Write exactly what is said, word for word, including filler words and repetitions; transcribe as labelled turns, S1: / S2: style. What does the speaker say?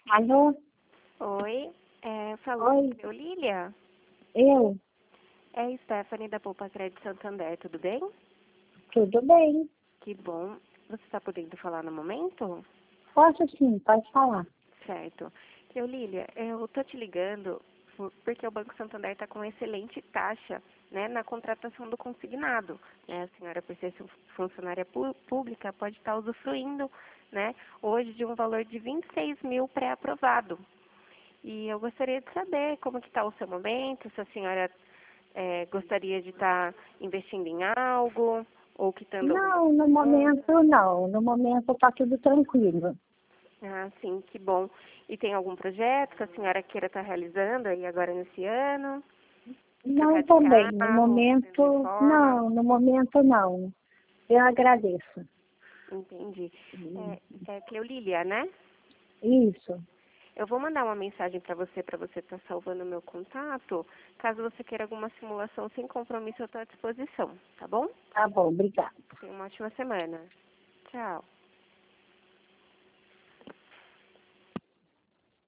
S1: Alô?
S2: Oi, é, falou
S1: Oi,
S2: com Lília?
S1: eu?
S2: É Stephanie da Poupa Crédito Santander, tudo bem?
S1: Tudo bem?
S2: Que bom. Você está podendo falar no momento?
S1: Posso sim, pode falar.
S2: Certo. Eu, Lília, eu tô te ligando por- porque o Banco Santander está com excelente taxa, né, na contratação do consignado. Né? A senhora, por ser fu- funcionária pu- pública, pode estar usufruindo, né, hoje de um valor de vinte e seis mil pré-aprovado. E eu gostaria de saber como que está o seu momento, se a senhora eh, gostaria de estar investindo em algo, ou quitando alguma
S1: Não, no
S2: conta.
S1: momento não. No momento tá tudo tranquilo.
S2: Ah, sim, que bom. E tem algum projeto que a senhora queira estar realizando aí agora nesse ano?
S1: Não
S2: Trocar de
S1: também. No
S2: carro, fazer
S1: momento,
S2: reforma?
S1: não. No momento não. Eu agradeço.
S2: Entendi. É, é Cleolília, né?
S1: Isso.
S2: Eu vou mandar uma mensagem para você, para você estar salvando o meu contato. Caso você queira alguma simulação sem compromisso, eu estou à disposição, tá bom?
S1: Tá bom, obrigada.
S2: Tenha uma ótima semana. Tchau.